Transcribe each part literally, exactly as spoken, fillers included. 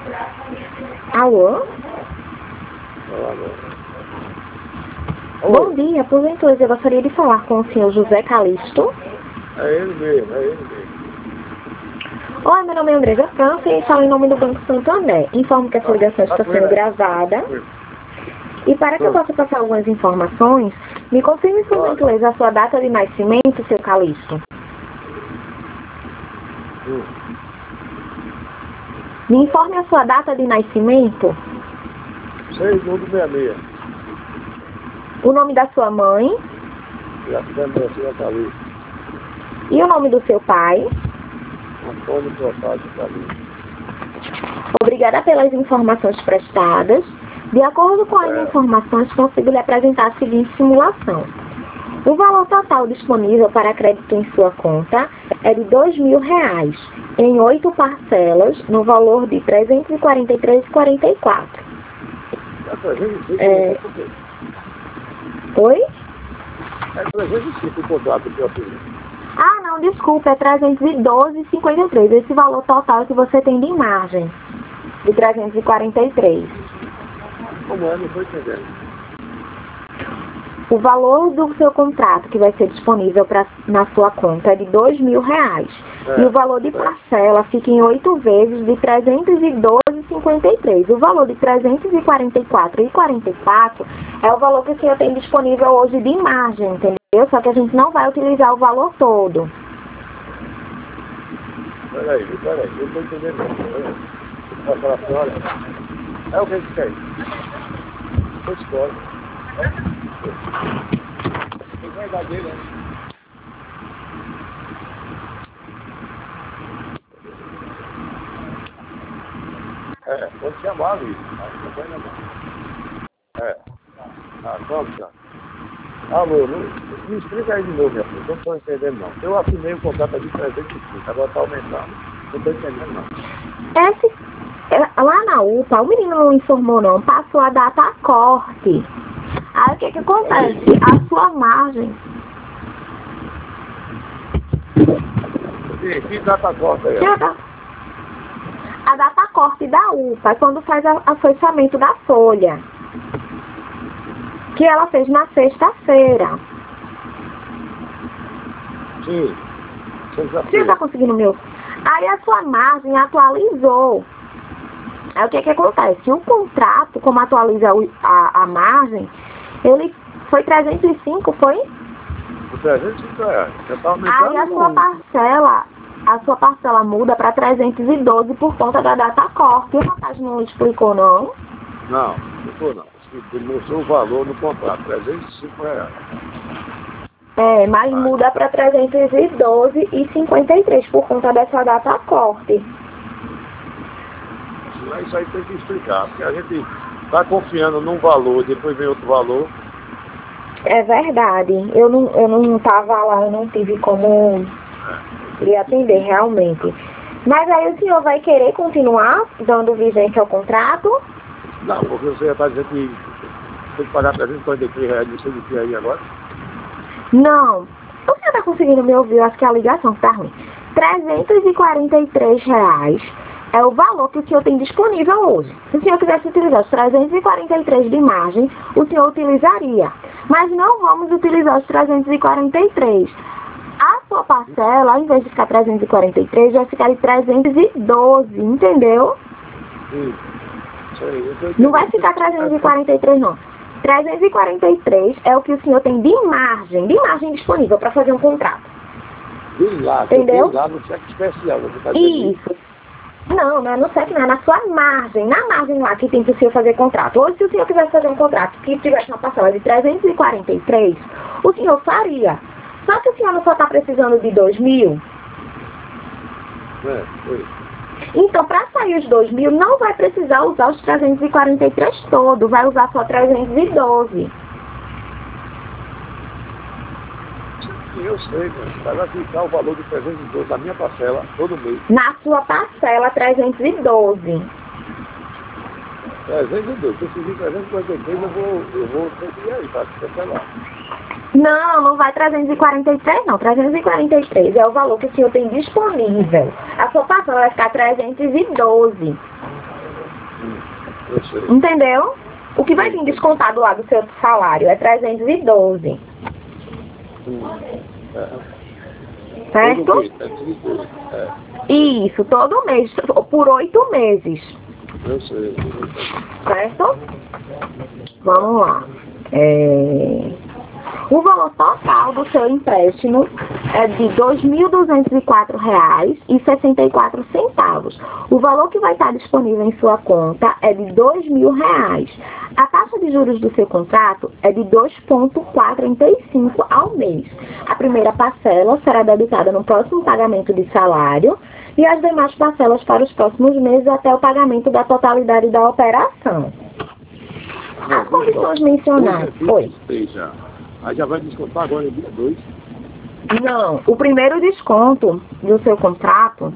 Alô? Bom dia, por gentileza, eu gostaria de falar com o senhor José Calixto. É ele mesmo, é ele mesmo. Oi, meu nome é Andresa França e falo em nome do Banco Santander. Informo que essa ligação está sendo gravada. E para que eu possa passar algumas informações, me confirme, por gentileza, a sua data de nascimento, seu Calixto. Hum. Me informe a sua data de nascimento. seis de sessenta e seis. O nome da sua mãe. Já fizemos a sua Calixto. E o nome do seu pai. Antônio Protásio Calixto. Obrigada pelas informações prestadas. De acordo com as É. informações, consigo lhe apresentar a seguinte simulação. O valor total disponível para crédito em sua conta é de dois mil reais, em oito parcelas, no valor de trezentos e quarenta e três reais e quarenta e quatro É trezentos e cinco, É. por quê? Oi? É trezentos e cinco o contrato que eu fiz. Ah, não, desculpa, é trezentos e doze reais e cinquenta e três. Esse valor total que você tem de margem, de trezentos e quarenta e três. Como é? Não estou entendendo. O valor do seu contrato que vai ser disponível pra, na sua conta é de dois mil reais. É, E o valor de é. parcela fica em oito vezes de trezentos e doze reais e cinquenta e três. O valor de trezentos e quarenta e quatro reais e quarenta e quatro é o valor que o senhor tem disponível hoje de margem, entendeu? Só que a gente não vai utilizar o valor todo. Peraí, peraí, eu não estou entendendo. Peraí. Vai falar assim, olha, é o que a gente quer. Foi história. Tem que guardar dele, né? É, pode chamar, Luiz. Não vai não. É. Ah, vamos, cara. Alô, não, me explica aí de novo, minha filha. Não estou entendendo, não. Eu assinei o contrato de trezentos e cinco, agora está aumentando. Não estou entendendo, não. Esse, é, lá na U P A, o menino não informou não, passou a data a corte. Aí o que que acontece? A sua margem. Sim, que data corta aí? Chega. A data corte da U P A é quando faz a- afrouxamento da folha. Que ela fez na sexta-feira. Sim. Você está Sexta-feira. conseguindo meu? Aí a sua margem atualizou. Aí o que que acontece? O contrato, como atualiza o- a, a margem, ele foi trezentos e cinco, foi? O trezentos e cinco reais. Já está Aí a aumentando sua muito. parcela, a sua parcela muda para trezentos e doze por conta da data corte. O rapaz não explicou, não? Não, não ficou não. Ele mostrou o valor no contrato, trezentos e cinco reais. É, mas Ah. muda para trezentos e doze reais e cinquenta e três por conta dessa data corte. Mas isso aí tem que explicar, porque a gente está confiando num valor, depois vem outro valor. É verdade. Eu não, eu não tava lá, eu não tive como lhe atender realmente. Mas aí o senhor vai querer continuar dando vigência ao contrato? Não, porque você já está dizendo que tem que pagar trezentos e quarenta e três reais, não sei do que aí agora. Não. O senhor está conseguindo me ouvir? Eu acho que a ligação está ruim. trezentos e quarenta e três reais é o valor que o senhor tem disponível hoje. Se o senhor quisesse utilizar os trezentos e quarenta e três de margem, o senhor utilizaria. Mas não vamos utilizar os trezentos e quarenta e três. A sua parcela, ao invés de ficar trezentos e quarenta e três, vai ficar em trezentos e doze, entendeu? Sim. Isso aí, eu tô Não vai entendendo. ficar trezentos e quarenta e três, não. trezentos e quarenta e três é o que o senhor tem de margem, de margem disponível para fazer um contrato. Vem lá, que eu Entendeu? tenho lá no cheque especial, você está dizendo isso? Isso. Não, não é no sete, não, é na sua margem, na margem lá que tem para o senhor fazer contrato. Hoje, se o senhor quisesse fazer um contrato que tivesse uma parcela de trezentos e quarenta e três, o senhor faria. Só que o senhor não só está precisando de dois mil. É, foi. Então, para sair os dois mil, não vai precisar usar os trezentos e quarenta e três todo, vai usar só trezentos e doze. Eu sei, mas vai ficar o valor de trezentos e doze da minha parcela todo mês. Na sua parcela, trezentos e doze. trezentos e doze. Se eu subir trezentos e quarenta e três, eu vou, eu vou ter que ir aí, tá? Cancelar. Não, não vai trezentos e quarenta e três, não. trezentos e quarenta e três é o valor que o senhor tem disponível. A sua parcela vai ficar trezentos e doze. Hum, eu sei. Entendeu? O que vai vir descontado lá do seu salário é trezentos e doze. Hum, é. Certo? Todo mês, trezentos e doze. É. Isso, todo mês, por oito meses. Eu sei. Certo? Vamos lá. É... O valor total do seu empréstimo é de dois mil duzentos e quatro reais e sessenta e quatro centavos. O valor que vai estar disponível em sua conta é de dois mil reais. A taxa de juros do seu contrato é de dois vírgula quarenta e cinco ao mês. A primeira parcela será debitada no próximo pagamento de salário e as demais parcelas para os próximos meses até o pagamento da totalidade da operação. As condições mencionadas. Oi. Já. Aí já vai descontar agora no dia dois? Não, o primeiro desconto do seu contrato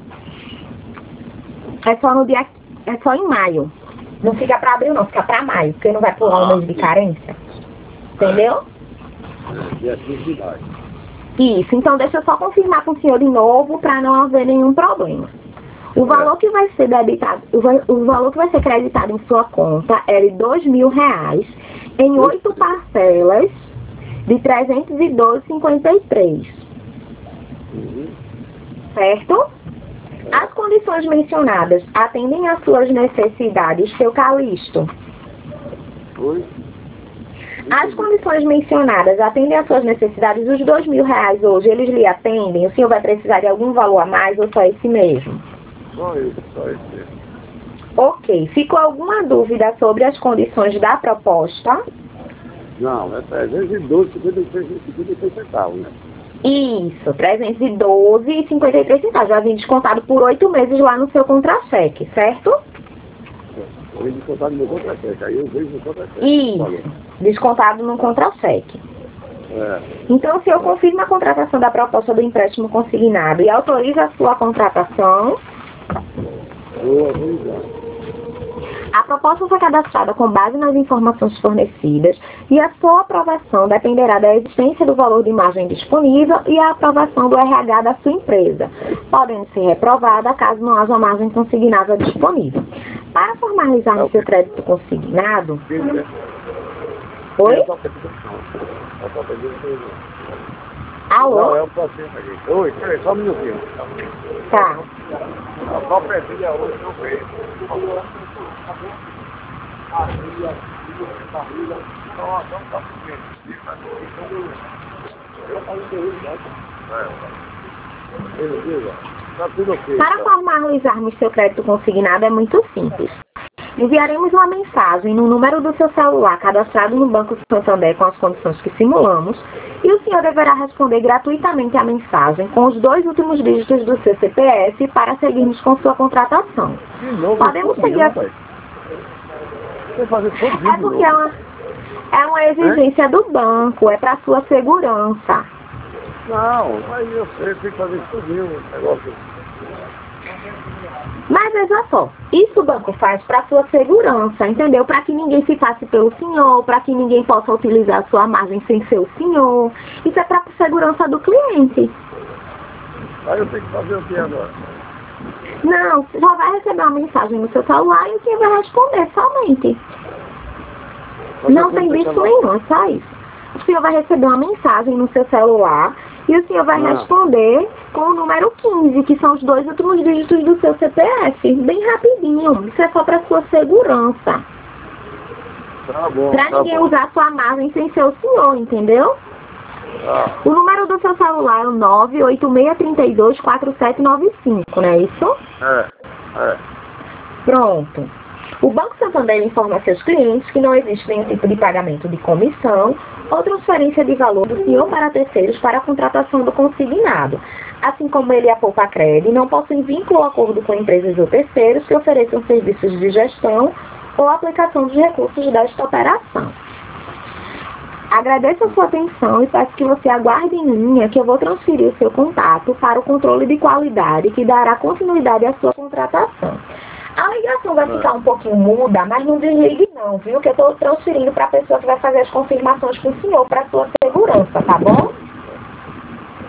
é só no dia, é só em maio. Não fica para abril não, fica para maio, porque não vai pular um mês de carência. Entendeu? É, dia quinze de maio. Isso, então deixa eu só confirmar com o senhor de novo para não haver nenhum problema. O valor que vai ser debitado, o, va o valor que vai ser creditado em sua conta é de dois mil reais em oito parcelas de trezentos e doze reais e cinquenta e três centavos. Uhum. Certo? As condições mencionadas atendem às suas necessidades, seu Calixto? Oi? As condições mencionadas atendem às suas necessidades, os dois mil reais hoje, eles lhe atendem? O senhor vai precisar de algum valor a mais ou só esse mesmo? Só isso, só esse. Ok. Ficou alguma dúvida sobre as condições da proposta? Não, é trezentos e doze reais e cinquenta e três centavos, né? Isso, trezentos e doze reais e cinquenta e três centavos. Já vem descontado por oito meses lá no seu contra-cheque, certo? Eu vim descontado no meu contra-cheque, aí eu vejo no contra-cheque. Isso, descontado no contra-cheque. É. Então, o senhor confirma a contratação da proposta do empréstimo consignado e autoriza a sua contratação. Vou autorizar. A proposta foi cadastrada com base nas informações fornecidas e a sua aprovação dependerá da existência do valor de margem disponível e a aprovação do R H da sua empresa, podendo ser reprovada caso não haja margem consignável disponível. Para formalizar seu crédito consignado... Oi? Alô? Não, é o paciente aqui. Oi, peraí, só um minutinho. Tá. A própria filha hoje não fez. Para formalizarmos seu crédito consignado é muito simples. Enviaremos uma mensagem no número do seu celular cadastrado no Banco Santander com as condições que simulamos e o senhor deverá responder gratuitamente a mensagem com os dois últimos dígitos do seu C P F para seguirmos com sua contratação. Podemos seguir a... É porque é uma, é uma exigência do banco, é para sua segurança. Não, mas eu sei, tem que fazer isso tudo, um negócio. Mas veja só, isso o banco faz para sua segurança, entendeu? Para que ninguém se passe pelo senhor, para que ninguém possa utilizar a sua margem sem ser o senhor. Isso é para a segurança do cliente. Aí eu tenho que fazer o que agora? Não, só vai receber uma mensagem no seu celular e o senhor vai responder somente. Mas não tem bicho nenhum, é só isso. O senhor vai receber uma mensagem no seu celular e o senhor vai ah. responder com o número quinze, que são os dois últimos dígitos do seu C P F. Bem rapidinho. Isso é só para sua segurança. Tá bom. Para tá ninguém bom. usar sua margem sem ser o senhor, entendeu? Ah. O número do seu celular é o nove oito seis três dois quatro sete nove cinco, não é isso? É, é. Pronto. O Banco Santander informa a seus clientes que não existe nenhum tipo de pagamento de comissão ou transferência de valor do senhor para terceiros para a contratação do consignado. Assim como ele e a Poupa Cred não possuem vínculo ou acordo com empresas ou terceiros que ofereçam serviços de gestão ou aplicação dos recursos desta operação. Agradeço a sua atenção e peço que você aguarde em linha que eu vou transferir o seu contato para o controle de qualidade que dará continuidade à sua contratação. A ligação vai ficar um pouquinho muda, mas não desligue não, viu? Que eu estou transferindo para a pessoa que vai fazer as confirmações com o senhor, para a sua segurança, tá bom?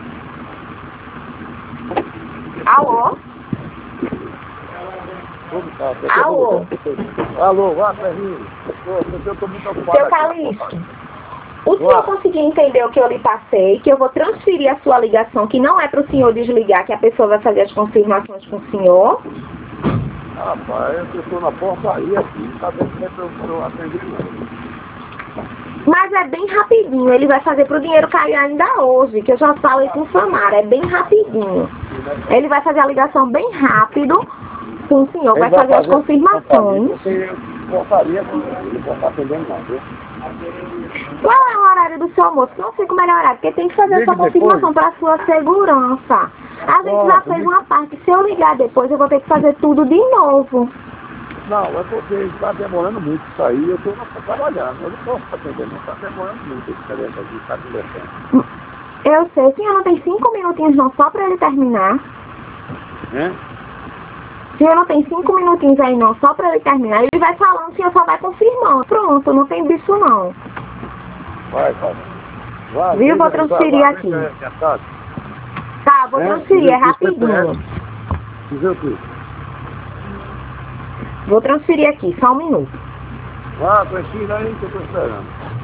Alô? Tá, Alô? Alô, vá, Ferrinho. Eu estou muito ocupado. Seu Calixto, o senhor conseguiu entender o que eu lhe passei, que eu vou transferir a sua ligação, que não é para o senhor desligar, que a pessoa vai fazer as confirmações com o senhor? Rapaz, eu estou na portaria aqui, tá vendo que eu estou atendendo. Mas é bem rapidinho, ele vai fazer para o dinheiro cair ainda hoje, que eu já falei com o Samara, é bem rapidinho. Ele vai fazer a ligação bem rápido com o senhor, vai, vai fazer, fazer as confirmações. Porque portaria, não posso atendendo não, viu? Qual é o horário do seu almoço? Não sei como é o horário, porque tem que fazer essa confirmação para a sua segurança. A gente já fez uma parte, se eu ligar depois eu vou ter que fazer tudo de novo. Não, é porque está demorando muito isso aí, eu estou trabalhando, eu não posso atender não, está demorando muito esse telefone aqui, está conversando. Eu sei, o senhor não tem cinco minutinhos não, só para ele terminar? É? O senhor não tem cinco minutinhos aí não, só para ele terminar, ele vai falando, o senhor só vai confirmando, pronto, não tem bicho não. Vai, vai. vai Viu, vou transferir vai, aqui. Tá, vou é, transferir, é rapidinho. Dizer o quê? Vou transferir aqui, só um minuto. Ah, transfira aí que eu estou esperando.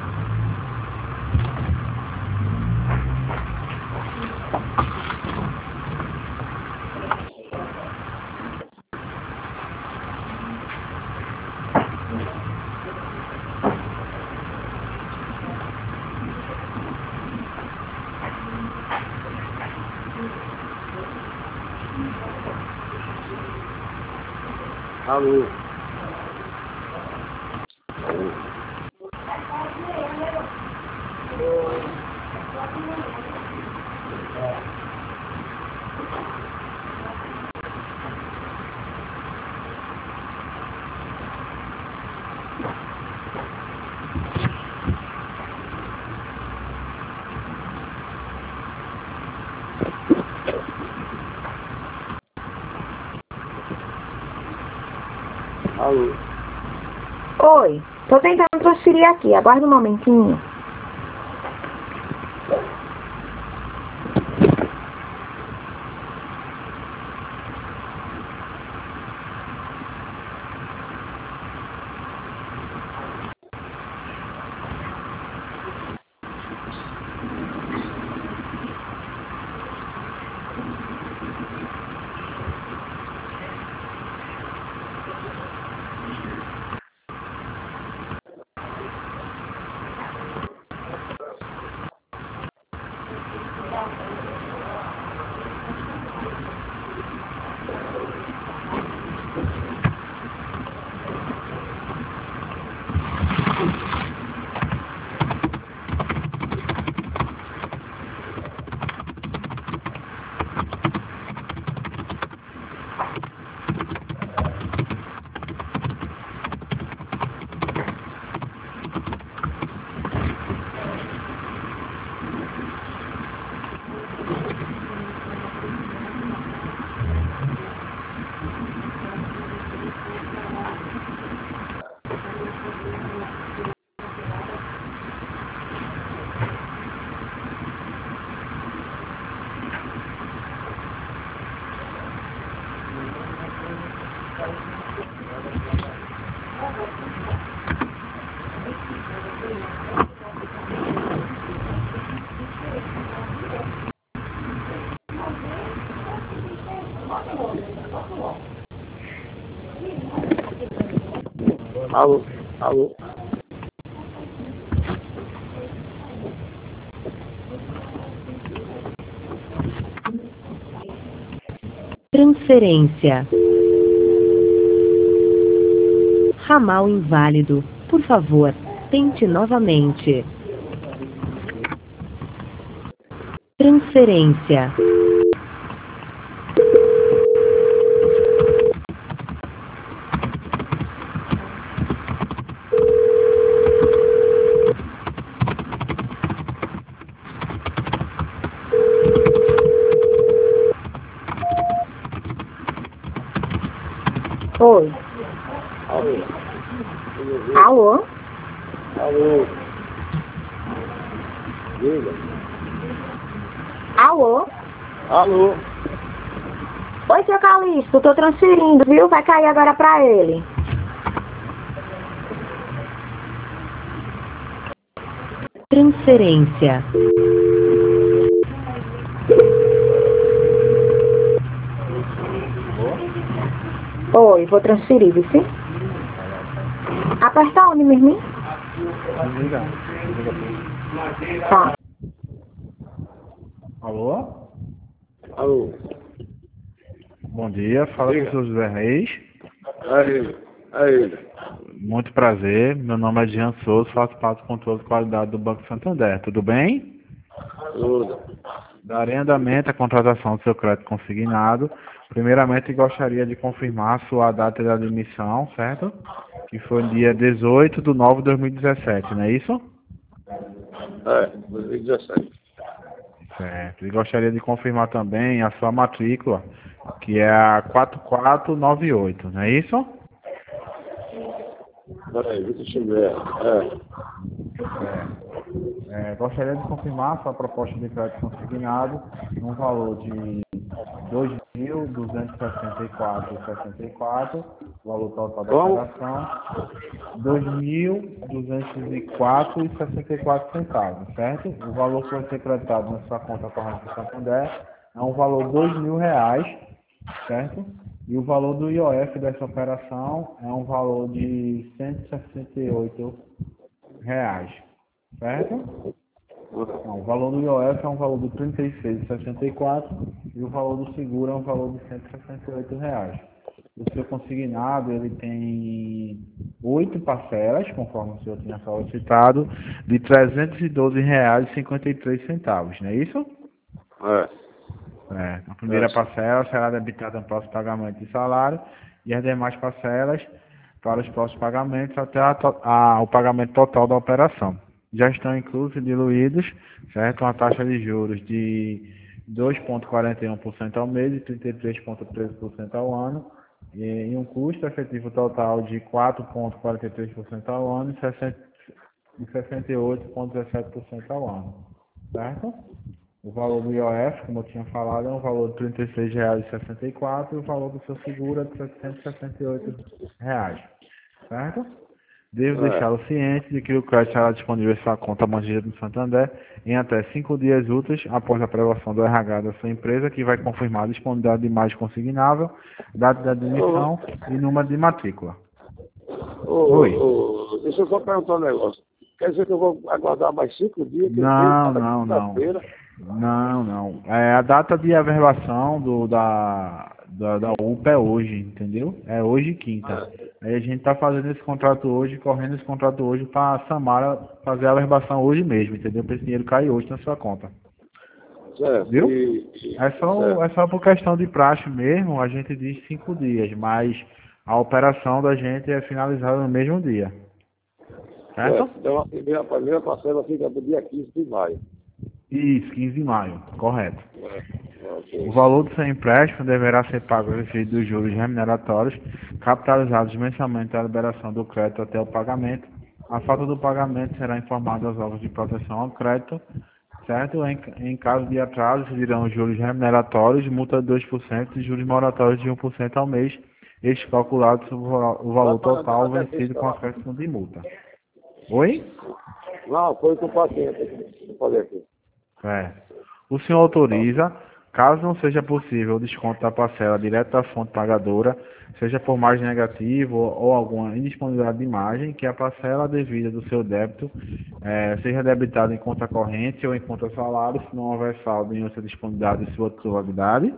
Alô. Alô. Oi, tô tentando transferir aqui, aguarda um momentinho. Alô, alô. Transferência. Ramal inválido. Por favor, tente novamente. Transferência. Oi. Alô. Alô? Alô. Diga. Alô? Alô. Oi, seu Calixto, tô transferindo, viu? Vai cair agora pra ele. Transferência. Oi, vou transferir, viu? Sim? Aperta onde, meu irmão? Desliga. Tá. Alô? Alô? Bom dia, fala Diga. com o senhor José Reis. É ele. É ele. Muito prazer, meu nome é Jean Souza, faço parte do controle de qualidade do Banco Santander. Tudo bem? Tudo. Darei andamento à contratação do seu crédito consignado. Primeiramente, gostaria de confirmar a sua data de admissão, certo? Que foi dia dezoito de nove de dois mil e dezessete, não é isso? É, dois mil e dezessete. Certo. E gostaria de confirmar também a sua matrícula, que é a quatro quatro nove oito, não é isso? Peraí, deixa eu ver. É. É, gostaria de confirmar a sua proposta de crédito consignado no valor de dois mil duzentos e sessenta e quatro vírgula sessenta e quatro, o valor total da Como? operação, dois mil duzentos e quatro vírgula sessenta e quatro centavos, certo? O valor que vai ser creditado na sua conta corrente do Santander é um valor de dois mil reais, certo? E o valor do I O F dessa operação é um valor de cento e sessenta e oito reais, certo? Não, o valor do I O F é um valor de trinta e seis vírgula sessenta e quatro e o valor do seguro é um valor de cento e sessenta e oito reais. O seu consignado ele tem oito parcelas, conforme o senhor tinha solicitado, de trezentos e doze reais e cinquenta e três centavos, não é isso? É. É, a primeira É. parcela será debitada no próximo pagamento de salário e as demais parcelas para os próximos pagamentos até a to- a- o pagamento total da operação. Já estão inclusos e diluídos, certo? Uma taxa de juros de dois vírgula quarenta e um por cento ao mês e trinta e três vírgula treze por cento ao ano, e, e um custo efetivo total de quatro vírgula quarenta e três por cento ao ano e sessenta e sessenta e oito vírgula dezessete por cento ao ano, certo? O valor do I O F, como eu tinha falado, é um valor de trinta e seis reais e sessenta e quatro centavos e o valor do seu seguro é de setecentos e sessenta e oito reais, certo? Devo É. deixá-lo ciente de que o crédito será disponível em sua conta bandida no Santander em até cinco dias úteis após a aprovação do R H da sua empresa, que vai confirmar a disponibilidade de imagem consignável, data de admissão e número de matrícula. Ô, Oi. ô, deixa eu só perguntar um negócio. Quer dizer que eu vou aguardar mais cinco dias? Que Não, cada não, não. quinta-feira. Não, não. É, a data de averbação do, da, da, da U P A é hoje, entendeu? É hoje quinta. Aí a gente tá fazendo esse contrato hoje, correndo esse contrato hoje para a Samara fazer a averbação hoje mesmo, entendeu? Para esse dinheiro cair hoje na sua conta. Certo. Viu? E, e, É só, certo. é só por questão de praxe mesmo, a gente diz cinco dias, mas a operação da gente é finalizada no mesmo dia. Certo? Certo. Então a primeira, a primeira parcela fica do dia quinze de maio. Isso, quinze de maio, correto. É. Ok. O valor do seu empréstimo deverá ser pago a efeito dos juros remuneratórios, capitalizados mensalmente à liberação do crédito até o pagamento. A falta do pagamento será informada aos órgãos de proteção ao crédito, certo? Em, em caso de atraso, serão os juros remuneratórios, multa de dois por cento e juros moratórios de um por cento ao mês, estes calculados sobre o valor total vencido com acréscimo de multa. Oi? Não, foi com o paciente aqui. Vou fazer aqui. É. O senhor autoriza, caso não seja possível o desconto da parcela direto da fonte pagadora, seja por margem negativa ou, ou alguma indisponibilidade de imagem, que a parcela devida do seu débito eh, seja debitada em conta corrente ou em conta salário, se não houver saldo em outra disponibilidade de sua titularidade.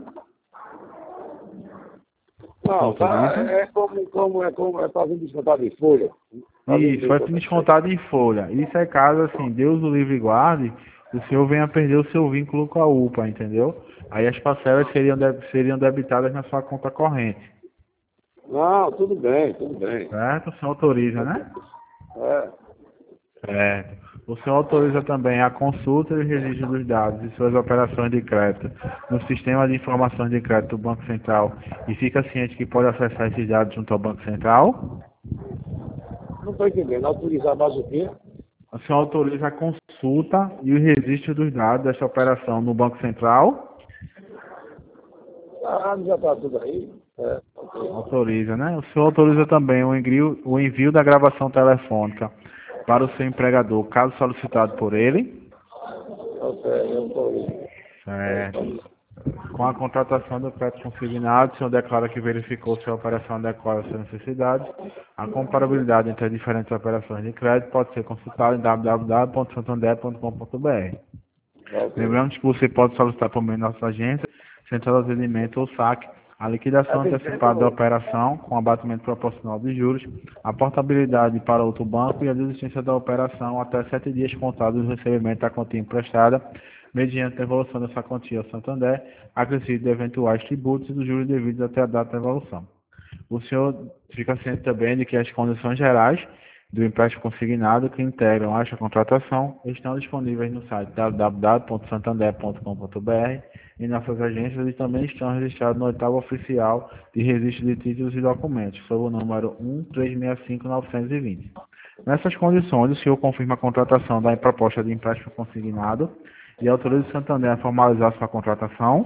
Não, tá, Autoriza. é como, como, é como é fazendo descontar de folha. Fazendo Isso, vai ser descontado em folha. Isso é caso, assim, Deus o livre e guarde, o senhor venha a perder o seu vínculo com a U P A, entendeu? Aí as parcelas seriam, deb- seriam debitadas na sua conta corrente. Não, tudo bem, tudo bem. Certo? O senhor autoriza, né? É. Certo. O senhor autoriza também a consulta e o registro dos dados e suas operações de crédito no sistema de informações de crédito do Banco Central e fica ciente que pode acessar esses dados junto ao Banco Central? Não estou entendendo. Autorizar mais o quê? O senhor autoriza a consulta e o registro dos dados desta operação no Banco Central? Ah, já está tudo aí? É, ok. Autoriza, né? O senhor autoriza também o envio, o envio da gravação telefônica para o seu empregador, caso solicitado por ele. Ok, eu autorizo. Certo. Com a contratação do crédito consignado, o senhor declara que verificou se a operação adequada às suas necessidades. A comparabilidade entre as diferentes operações de crédito pode ser consultada em w w w ponto santander ponto com ponto b r. Ok. Lembrando que você pode solicitar por meio da nossa agência, central de atendimento ou saque, a liquidação antecipada da operação com abatimento proporcional de juros, a portabilidade para outro banco e a desistência da operação até sete dias contados do recebimento da quantia emprestada, mediante a evolução dessa quantia ao Santander, acrescido de eventuais tributos e dos juros devidos até a data da evolução. O senhor fica ciente também de que as condições gerais do empréstimo consignado que integram esta contratação estão disponíveis no site w w w ponto santander ponto com ponto b r e nossas agências e também estão registrados no oitavo oficial de registro de títulos e documentos, sob o número um três seis cinco nove dois zero. Nessas condições, o senhor confirma a contratação da proposta de empréstimo consignado e autoriza o Santander a formalizar sua contratação.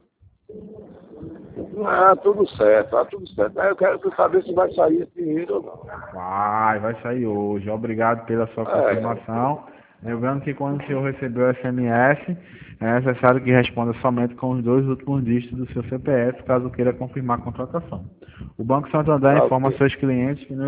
Ah, tudo certo, tá tudo certo. Aí eu quero saber se vai sair esse dinheiro ou não. Vai, vai sair hoje. Obrigado pela sua confirmação. Lembrando que quando o senhor recebeu o S M S, é necessário que responda somente com os dois últimos dígitos do seu C P F, caso queira confirmar a contratação. O Banco Santander Ah, informa ok. seus clientes que no